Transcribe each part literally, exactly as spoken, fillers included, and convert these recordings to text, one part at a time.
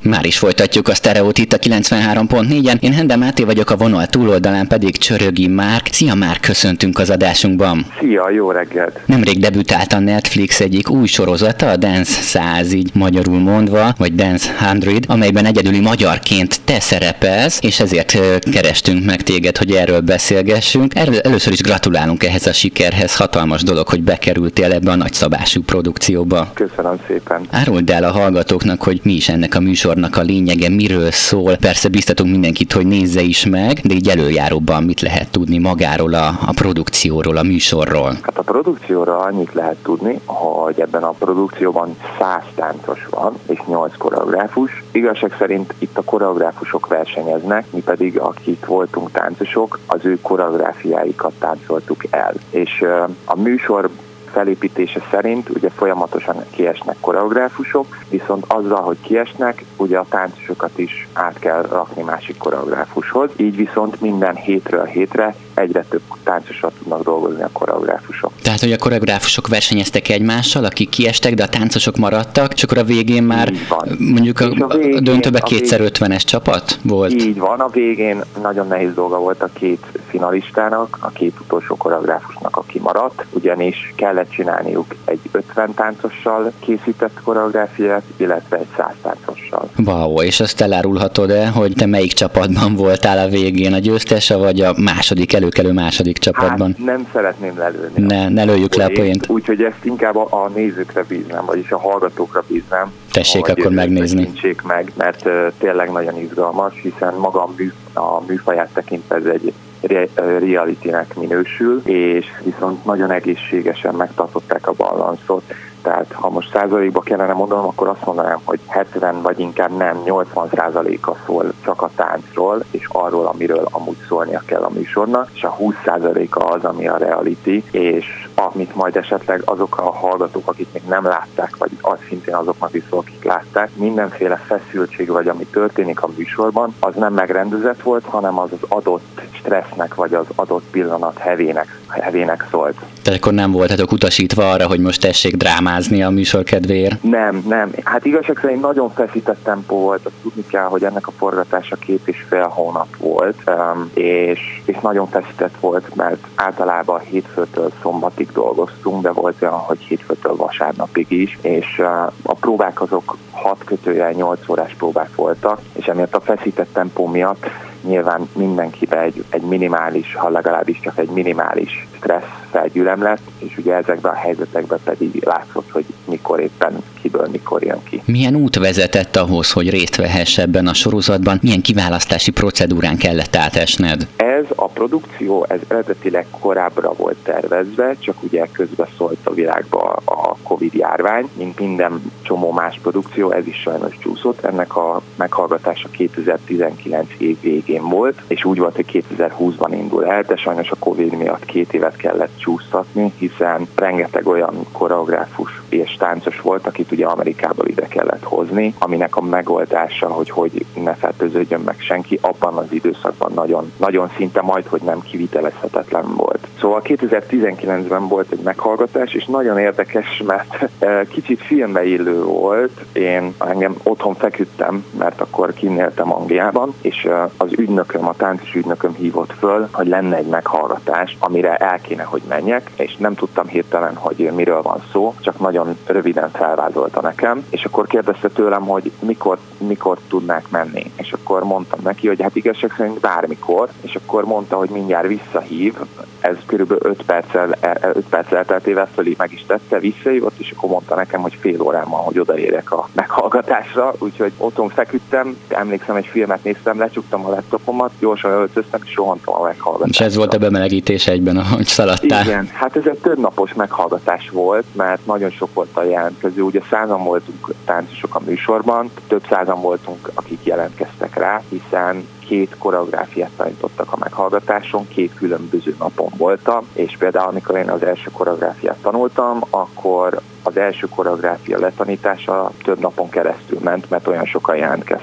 Már is folytatjuk a Sztereót itt a kilencvenhárom pont négyen. Én Hende Máté vagyok, a vonal túloldalán pedig Csörögi Márk. Szia Márk, köszöntünk az adásunkban. Szia, jó reggelt! Nemrég debütált a Netflix egyik új sorozata, a Dance száz, így magyarul mondva, vagy Dance száz, amelyben egyedüli magyarként te szerepelsz, és ezért kerestünk meg téged, hogy erről beszélgessünk. Erről először is gratulálunk ehhez a sikerhez, hatalmas dolog, hogy bekerültél ebbe a nagyszabású produkcióba. Köszönöm szépen! Áruld el a hallgatóknak, hogy mi is ennek a műsornak a lényege, miről szól. Persze biztatunk mindenkit, hogy nézze is meg, de így előjáróban mit lehet tudni magáról a, a produkcióról, a műsorról? Hát a produkcióról annyit lehet tudni, hogy ebben a produkcióban száz táncos van, és nyolc koreográfus. Igazság szerint itt a koreográfusok versenyeznek, mi pedig akik voltunk táncosok, az ő koreográfiáikat táncoltuk el. És a műsor felépítése szerint ugye folyamatosan kiesnek koreográfusok, viszont azzal, hogy kiesnek, ugye a táncosokat is át kell rakni másik koreográfushoz, így viszont minden hétről hétre egyre több táncosra tudnak dolgozni a koreográfusok. Tehát, hogy a koreográfusok versenyeztek egymással, akik kiestek, de a táncosok maradtak, és akkor a végén már mondjuk a, a, végén, a döntőben kétszer ötvenes csapat volt? Így van, a végén nagyon nehéz dolga volt a két finalistának, a két utolsó koreográfusnak, aki maradt, ugyanis kellett csinálniuk egy ötven táncossal készített koreográfiát, illetve egy száz táncossal. Wow, és azt elárulhatod-e, hogy te melyik csapatban voltál a végén, a győztese, vagy a második, előkelő második csapatban? Hát nem szeretném lelőni. Ne, ne lőjük le a poént. Úgyhogy ezt inkább a, a nézőkre bíznám, vagyis a hallgatókra bíznám. Tessék akkor megnézni. meg, mert uh, tényleg nagyon izgalmas, hiszen maga a, mű, a műfaját tekintve ez egy reality-nek minősül, és viszont nagyon egészségesen megtartották a balanszot. Tehát ha most százalékba kellene mondanom, akkor azt mondanám, hogy hetven vagy inkább nem, nyolcvan százaléka szól csak a táncról, és arról, amiről amúgy szólnia kell a műsornak, és a húsz százaléka az, ami a reality, és amit majd esetleg azok a hallgatók, akik még nem látták, vagy az szintén azoknak is szól, akik látták, mindenféle feszültség, vagy ami történik a műsorban, az nem megrendezett volt, hanem az az adott stressznek, vagy az adott pillanat hevének, hevének szólt. Tehát akkor nem voltatok utasítva arra, hogy most tessék drámázni a műsor kedvéért? Nem, nem. Hát igazság szerint nagyon feszített tempó volt, azt tudni kell, hogy ennek a forgatása két és fél hónap volt, um, és, és nagyon feszített volt, mert általában hétfőtől szombatig dolgoztunk, de volt olyan, hogy hétfőtől vasárnapig is, és uh, a próbák azok hat kötőjel nyolc órás próbák voltak, és emiatt a feszített tempó miatt nyilván mindenkibe egy, egy minimális, ha legalábbis csak egy minimális stressz felgyűlöm lett, és ugye ezekben a helyzetekben pedig látszott, hogy mikor éppen kiből mikor jön ki. Milyen út vezetett ahhoz, hogy részt vehess ebben a sorozatban? Milyen kiválasztási procedúrán kellett átesned? Ez a produkció, ez eredetileg korábbra volt tervezve, csak ugye közbeszólt a világba a Covid járvány, mint minden csomó más produkció, ez is sajnos csúszott. Ennek a meghallgatása kétezer-tizenkilenc év végén volt, és úgy volt, hogy kétezer-húszban indul el, de sajnos a Covid miatt két évet kellett csúsztatni, hiszen rengeteg olyan koreográfus és táncos volt, akit ugye Amerikából ide kellett hozni, aminek a megoldása, hogy hogy ne fertőződjön meg senki, abban az időszakban nagyon, nagyon szinte majd, hogy nem kivitelezhetetlen volt. Szóval kétezer-tizenkilencben volt egy meghallgatás, és nagyon érdekes, mert kicsit filmbe illő volt. Én engem otthon feküdtem, mert akkor kinéltem Angliában, és az ügynököm, a táncos ügynököm hívott föl, hogy lenne egy meghallgatás, amire el kéne, hogy menjek, és nem tudtam hirtelen, hogy miről van szó, csak nagyon röviden felvázolta nekem, és akkor kérdezte tőlem, hogy mikor, mikor tudnák menni. És akkor mondtam neki, hogy hát igazság szerint bármikor, és akkor mondta, hogy mindjárt visszahív, ez körülbelül öt perccel, öt perccel elteltével fölé meg is tette, visszahívott, és akkor mondta nekem, hogy fél órán van, hogy odaérjek a meghallgatásra, úgyhogy otthon feküdtem, emlékszem, egy filmet néztem, lecsuktam a laptopomat, gyorsan öltöztem, és rohantam a meghallgatásra. És ez volt a bemelegítés egyben, ahogy szaladtál? Igen, hát ez egy több napos meghallgatás volt, mert nagyon sok volt a jelentkező, ugye százan voltunk táncosok a műsorban, több százan voltunk, akik jelentkeztek rá, hiszen két koreográfiát tanítottak a meghallgatáson, két különböző napon voltam, és például amikor én az első koreográfiát tanultam, akkor az első koreográfia letanítása több napon keresztül ment, mert olyan sokan jelentkeztek.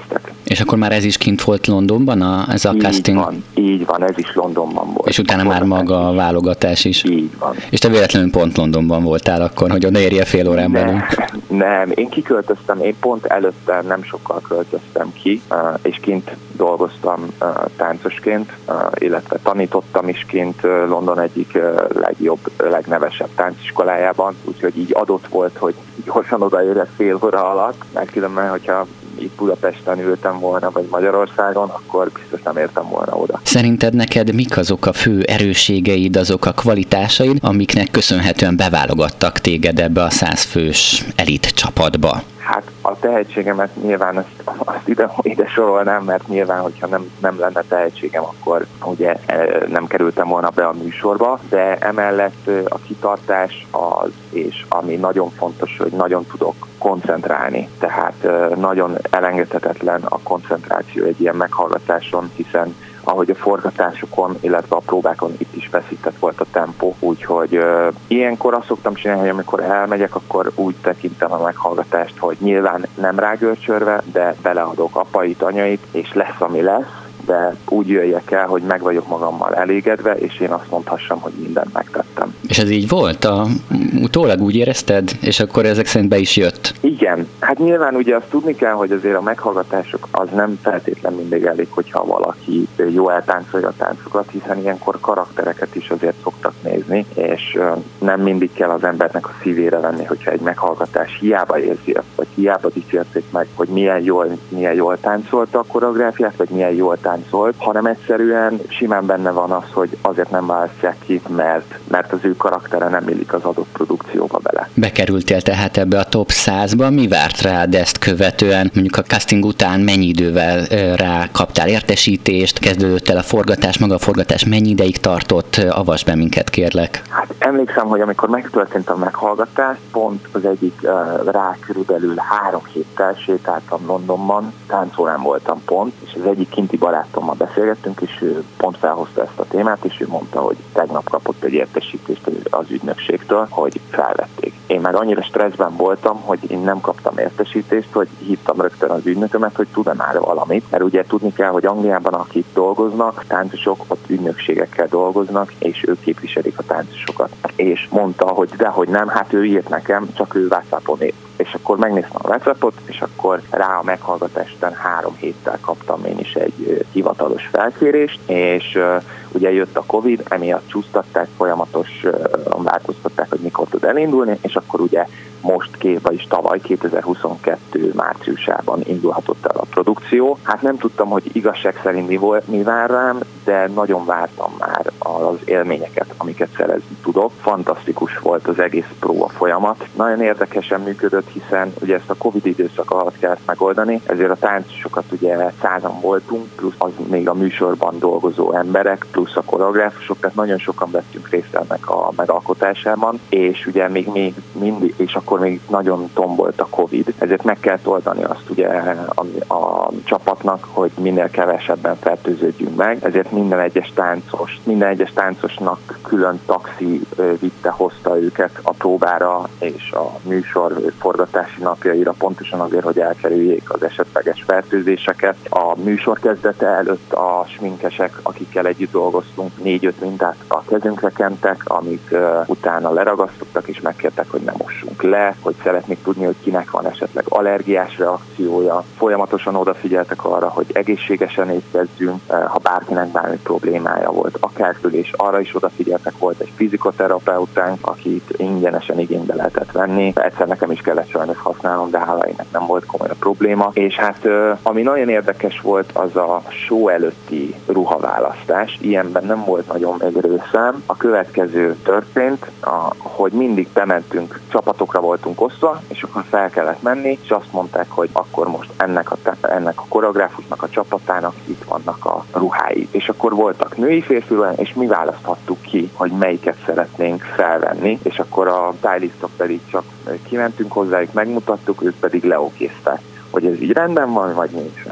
És akkor már ez is kint volt Londonban, a, ez a így casting? Van, így van, ez is Londonban volt. És utána már maga a válogatás is? Így van. És te véletlenül pont Londonban voltál akkor, hogy oda érje fél órán belül? Nem, én kiköltöztem, én pont előtte nem sokkal költöztem ki, és kint dolgoztam táncosként, illetve tanítottam is kint London egyik legjobb, legnevesebb tánciskolájában, úgyhogy így adott volt, hogy gyorsan odaérek fél óra alatt, mert különben, hogyha itt Budapesten ültem volna, vagy Magyarországon, akkor biztos nem értem volna oda. Szerinted neked mik azok a fő erősségeid, azok a kvalitásaid, amiknek köszönhetően beválogattak téged ebbe a százfős elit csapatba? Hát a tehetségemet nyilván azt, azt ide, ide sorolnám, mert nyilván, hogyha nem, nem lenne tehetségem, akkor ugye nem kerültem volna be a műsorba, de emellett a kitartás az, és ami nagyon fontos, hogy nagyon tudok koncentrálni. Tehát nagyon elengedhetetlen a koncentráció egy ilyen meghallgatáson, hiszen ahogy a forgatásokon, illetve a próbákon itt is feszített volt a tempó, úgyhogy uh, ilyenkor azt szoktam csinálni, hogy amikor elmegyek, akkor úgy tekintem a meghallgatást, hogy nyilván nem rágörcsörve, de beleadok apait, anyait, és lesz, ami lesz, de úgy jöjjek el, hogy meg vagyok magammal elégedve, és én azt mondhassam, hogy mindent megtettem. És ez így volt? A, utólag úgy érezted? És akkor ezek szerint be is jött? Igen. Hát nyilván ugye azt tudni kell, hogy azért a meghallgatások az nem feltétlen mindig elég, hogyha valaki jó eltáncolja a táncokat, hiszen ilyenkor karaktereket is azért szoktak nézni, és nem mindig kell az embernek a szívére venni, hogyha egy meghallgatás hiába érzi azt, vagy hiába dicsérték meg, hogy milyen jól, milyen jól táncolta a koreográfiát, vagy milyen jól táncolt, hanem egyszerűen simán benne van az, hogy azért nem választják ki, mert, mert az ő karaktere nem illik az adott produkcióba bele. Bekerültél tehát ebbe a top százba, mi várt rád ezt követően? Mondjuk a casting után mennyi idővel rá kaptál értesítést, kezdődött el a forgatás, maga a forgatás mennyi ideig tartott? Avasd be minket, kérlek. Hát emlékszem, hogy amikor megtörtént a meghallgatás, pont az egyik uh, rá körülbelül három héttel sétáltam Londonban, táncolán voltam pont, és az egyik kinti barátommal beszélgettünk, és ő pont felhozta ezt a témát, és ő mondta, hogy tegnap kapott egy értesítést az ügynökségtől, hogy felvették. Én már annyira stresszben voltam, hogy én nem kaptam értesítést, hogy hívtam rögtön az ügynökömet, hogy tud-e már valamit, mert ugye tudni kell, hogy Angliában akik dolgoznak, táncosok ott ügynökségekkel dolgoznak, és ők képviselik a táncosokat. És mondta, hogy dehogy nem, hát ő írt nekem, csak ő WhatsAppon írt. És akkor megnéztem a WhatsAppot, és akkor rá a meghallgatás után három héttel kaptam én is egy hivatalos felkérést, és uh, ugye jött a Covid, emiatt csúsztatták, folyamatosan uh, változtatták, hogy mikor tud elindulni, és akkor ugye most, két, vagyis tavaly kétezer-huszonkettő márciusában indulhatott el a produkció. Hát nem tudtam, hogy igazság szerint mi, volt, mi vár rám, de nagyon vártam már az élményeket, amiket szerezni tudok. Fantasztikus volt az egész próba folyamat. Nagyon érdekesen működött, hiszen ugye ezt a Covid időszak alatt kellett megoldani, ezért a táncosokat ugye százan voltunk, plusz az még a műsorban dolgozó emberek, plusz a koreográfusok, tehát nagyon sokan vettünk részt ennek a megalkotásában, és ugye még, még mindig, és akkor még nagyon tombolt a Covid, ezért meg kell oldani azt ugye a, a csapatnak, hogy minél kevesebben fertőződjünk meg, ezért minden egyes táncos, minden egyes táncosnak külön taxi vitte, hozta őket a próbára és a műsor forgatási napjaira, pontosan azért, hogy elkerüljék az esetleges fertőzéseket. A műsor kezdete előtt a sminkesek, akikkel együtt dolgoztunk, négy-öt mintát a kezünkre kentek, amik uh, utána leragasztottak és megkértek, hogy ne mossunk le, hogy szeretnék tudni, hogy kinek van esetleg allergiás reakciója. Folyamatosan odafigyeltek arra, hogy egészségesen étkezzünk, ha bárkinek bármi problémája volt, akárkül, és arra is odafigyeltek, volt egy fizikoterapeutánk, akit ingyenesen igénybe lehetett venni. Egyszer nekem is kellett sajnos használnom, de hála ennek nem volt komoly a probléma. És hát ami nagyon érdekes volt, az a show előtti ruhaválasztás. Ilyenben nem volt nagyon még részem. A következő történt, a, hogy mindig bementünk, csapatokra voltunk osztva, és akkor fel kellett menni, és azt mondták, hogy akkor most ennek a, ennek a koreográfusnak, a csapatának itt vannak a ruhái. És akkor voltak női, férfi ruhái, és mi választhattuk ki, hogy melyiket szeretnénk felvenni, és akkor a stylistok pedig csak kimentünk hozzájuk, megmutattuk, ők pedig leokézták, hogy ez így rendben van, vagy nincs rendben.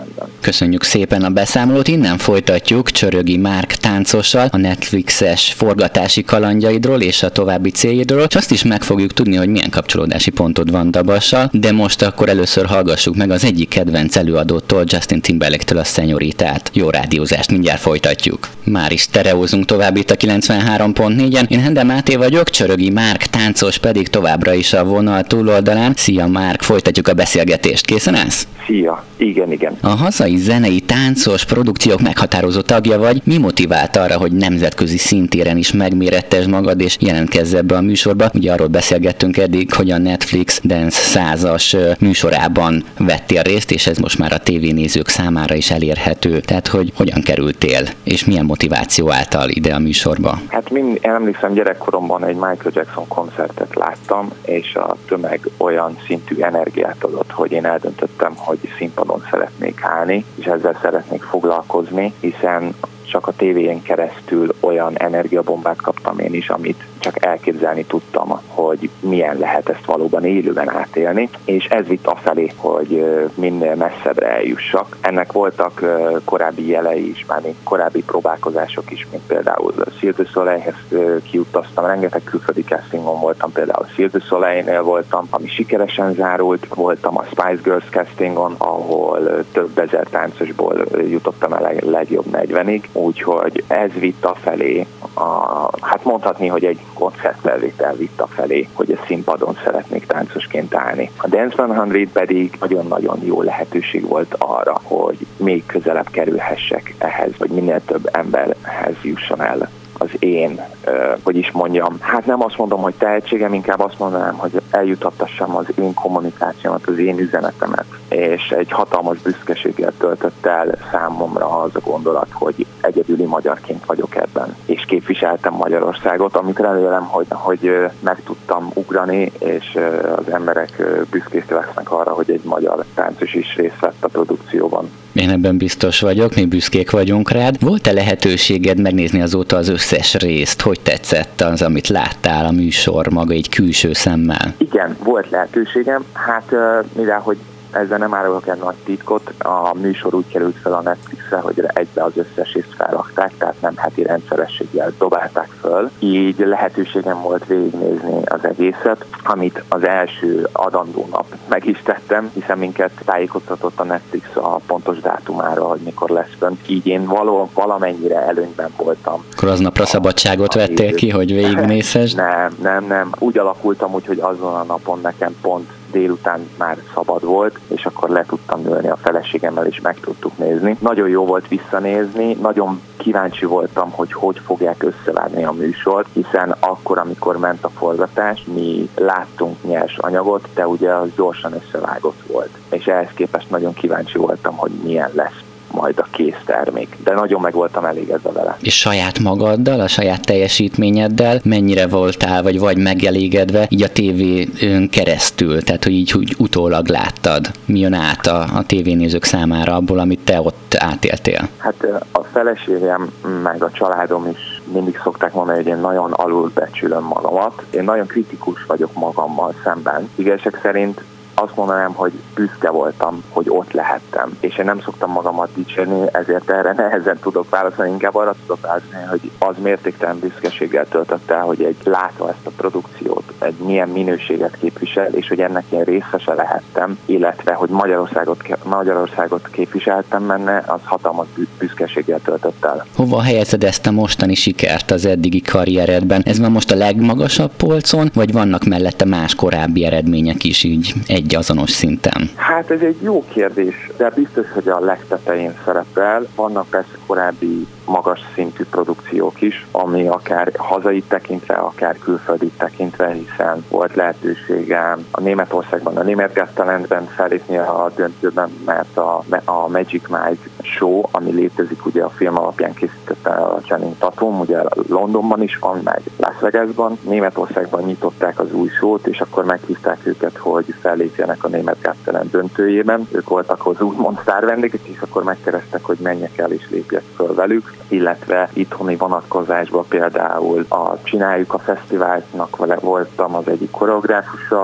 Köszönjük szépen a beszámolót, innen folytatjuk Csörögi Márk táncossal a Netflixes forgatási kalandjaidról és a további céljaidról, és azt is meg fogjuk tudni, hogy milyen kapcsolódási pontod van Dabassal, de most akkor először hallgassuk meg az egyik kedvenc előadótól, Justin Timberlake-től a Szenyoritát. Jó rádiózást, mindjárt folytatjuk. Már is stereózunk tovább itt a kilencvenhárom pont négyen. Én Hende Máté vagyok, Csörögi Márk táncos pedig továbbra is a vonal túloldalán. Szia Márk, folytatjuk a beszélgetést. Készen állsz? Szia, igen, igen. A hazai zenei táncos produkciók meghatározó tagja vagy. Mi motivált arra, hogy nemzetközi szintéren is megmérettesd magad és jelentkezz ebbe a műsorba? Ugye arról beszélgettünk eddig, hogy a Netflix Dance százas műsorában vettél részt, és ez most már a tévénézők számára is elérhető. Tehát, hogy hogyan kerültél, és milyen motiváció által ide a műsorba? Hát mind, én emlékszem, gyerekkoromban egy Michael Jackson koncertet láttam, és a tömeg olyan szintű energiát adott, hogy én eldöntöttem, hogy színpadon szeretnék állni, és ezzel szeretnék foglalkozni, hiszen csak a tévén keresztül olyan energiabombát kaptam én is, amit csak elképzelni tudtam, hogy milyen lehet ezt valóban élőben átélni, és ez vitt afelé, hogy minél messzebbre eljussak. Ennek voltak korábbi jelei is, már még korábbi próbálkozások is, mint például Cirque du Soleilhez kiutaztam, rengeteg külföldi castingon voltam, például Cirque du Soleilnél voltam, ami sikeresen zárult, voltam a Spice Girls castingon, ahol több ezer táncosból jutottam el a legjobb negyvenig, úgyhogy ez vitt afelé, a, hát mondhatni, hogy egy koncertfelvétel vitt afelé, hogy a színpadon szeretnék táncosként állni. A Dance száz pedig nagyon-nagyon jó lehetőség volt arra, hogy még közelebb kerülhessek ehhez, vagy minél több emberhez jusson el az én, hogy is mondjam, hát nem azt mondom, hogy tehetségem, inkább azt mondanám, hogy eljutattassam az én kommunikációmat, az én üzenetemet, és egy hatalmas büszkeséggel töltött el számomra az a gondolat, hogy egyedüli magyarként vagyok ebben, és képviseltem Magyarországot, amit remélem, hogy, hogy meg tudtam ugrani, és az emberek büszkék lesznek arra, hogy egy magyar táncos is részt vett a produkcióban. Én ebben biztos vagyok, mi büszkék vagyunk rád. Volt-e lehetőséged megnézni azóta az összes részt? Hogy tetszett az, amit láttál a műsor maga egy külső szemmel? Igen, volt lehetőségem. Hát mivel, hogy ezzel nem árulok el nagy titkot, a műsor úgy került fel a Netflixre, hogy egybe az összes részt felrakták, tehát nem heti rendszerességgel dobálták föl. Így lehetőségem volt végignézni az egészet, amit az első adandó nap meg is tettem, hiszen minket tájékoztatott a Netflix a pontos dátumára, hogy mikor lesz fönt. Így én való, valamennyire előnyben voltam. Akkor aznapra szabadságot vettél ki, hogy végignézhessd? Nem, nem, nem. Úgy alakultam úgy, hogy azon a napon nekem pont délután már szabad volt, és akkor le tudtam ülni a feleségemmel, és meg tudtuk nézni. Nagyon jó volt visszanézni, nagyon kíváncsi voltam, hogy hogy fogják összevágni a műsort, hiszen akkor, amikor ment a forgatás, mi láttunk nyers anyagot, de ugye az gyorsan összevágott volt. És ehhez képest nagyon kíváncsi voltam, hogy milyen lesz majd a kész termék. De nagyon meg voltam elégedve vele. És saját magaddal, a saját teljesítményeddel mennyire voltál, vagy vagy megelégedve így a tévén keresztül, tehát hogy így hogy utólag láttad, mi jön át a, a tévénézők számára abból, amit te ott átéltél? Hát a feleségem meg a családom is mindig szokták mondani, hogy én nagyon alulbecsülöm magamat. Én nagyon kritikus vagyok magammal szemben. Igazság szerint azt mondanám, hogy büszke voltam, hogy ott lehettem, és én nem szoktam magamat dicsérni, ezért erre nehezen tudok válaszolni, inkább arra tudok válaszolni, hogy az mértéktelen büszkeséggel töltött el, hogy egy látva ezt a produkciót, egy milyen minőséget képvisel, és hogy ennek én részese lehettem, illetve, hogy Magyarországot, Magyarországot képviseltem benne, az hatalmas büszkeséggel töltött el. Hova helyezed ezt a mostani sikert az eddigi karrieredben? Ez van most a legmagasabb polcon, vagy vannak mellette más korábbi eredmények is így egy azonos szinten? Hát ez egy jó kérdés, de biztos, hogy a legtetején szerepel. Vannak persze korábbi magas szintű produkciók is, ami akár hazai tekintve, akár külföldi tekintve, hiszen volt lehetőségem a Németországban, a Német Got Talentben fellépni a döntőben, mert a, a Magic Mike show, ami létezik, ugye a film alapján készítette a Channing Tatum, ugye Londonban is van, meg Las Vegasban. Németországban nyitották az új show-t, és akkor meghívták őket, hogy fellépjenek a Német Got Talent döntőjében. Ők voltak az úgymond sztárvendégek, és akkor megkerestek, hogy menjek el és lépjek föl velük, illetve itthoni vonatkozásban például a Csináljuk a Fesztiválnak voltam az egyik koreográfusa,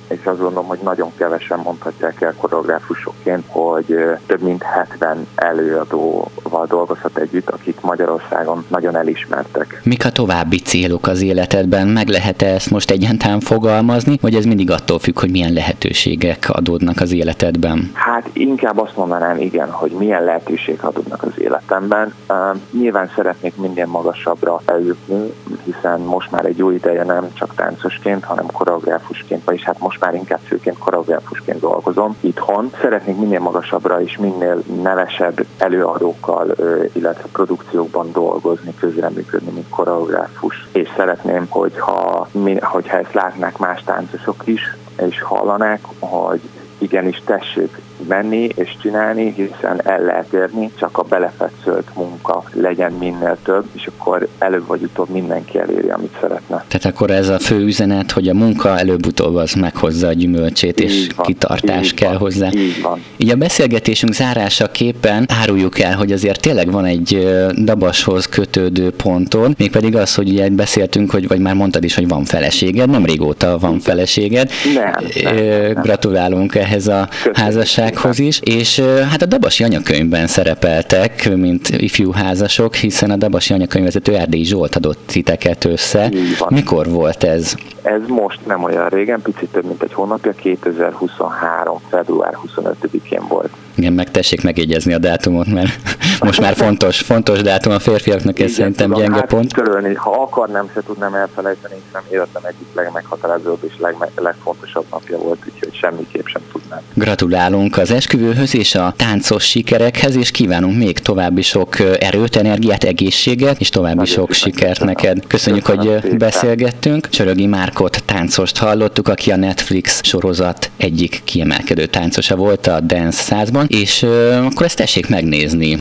és azt gondolom, hogy nagyon kevesen mondhatják el koreográfusokként, hogy több mint hetven előadóval dolgozhat együtt, akik Magyarországon nagyon elismertek. Mik a további célok az életedben? Meg lehet-e ezt most egyáltalán fogalmazni, vagy ez mindig attól függ, hogy milyen lehetőségek adódnak az életedben? Hát inkább azt mondanám, igen, hogy milyen lehetőségek adódnak az életemben. Uh, nyilván szeretnék minél magasabbra eljutni, hiszen most már egy jó ideje nem csak táncosként, hanem koreográfusként, vagyis hát most már inkább főként koreográfusként dolgozom itthon. Szeretnék minél magasabbra és minél nevesebb előadókkal, illetve produkciókban dolgozni, közreműködni, mint koreográfus. És szeretném, hogyha, hogyha ezt látnák más táncosok is, és hallanák, hogy igenis tessék menni és csinálni, hiszen el lehet érni, csak a belefetszölt munka legyen minél több, és akkor előbb vagy utóbb mindenki eléri, amit szeretne. Tehát akkor ez a fő üzenet, hogy a munka előbb-utóbb az meghozza a gyümölcsét, és így van, kitartás így kell van, hozzá. Így van. Így a beszélgetésünk zárásaképpen áruljuk el, hogy azért tényleg van egy Dabashoz kötődő ponton, mégpedig az, hogy ugye beszéltünk, hogy, vagy már mondtad is, hogy van feleséged, nem régóta van feleséged. Nem, nem, nem. Gratulálunk ehhez a Köszönjük. házassághoz is, és hát a Dabasi anyakönyvben szerepeltek, mint ifjú házasok, hiszen a Dabasi anyakönyvvezető Erdélyi Zsolt adott titeket össze. Mikor volt ez? Ez most nem olyan régen, picit több mint egy hónapja, kétezer-huszonhárom. február huszonötödikén volt. Igen, meg tessék megjegyezni a dátumot, mert most már fontos, fontos dátum a férfiaknak, ez szerintem gyenge hát pont. Törölni, ha akarnám, se tudnám elfelejteni, hiszen életem egyik legmeghatározóbb és leg, legfontosabb napja volt, úgyhogy semmiképp sem tudnám. Gratulálunk az esküvőhöz és a táncos sikerekhez, és kívánunk még további sok erőt, energiát, egészséget, és további Nagyon sok sikert neked. Köszönjük, Köszönöm hogy szépen. beszélgettünk. Csörögi Márkot táncost hallottuk, aki a Netflix sorozat egyik kiemelkedő táncosa volt a Dance százban, és euh, akkor ezt tessék megnézni.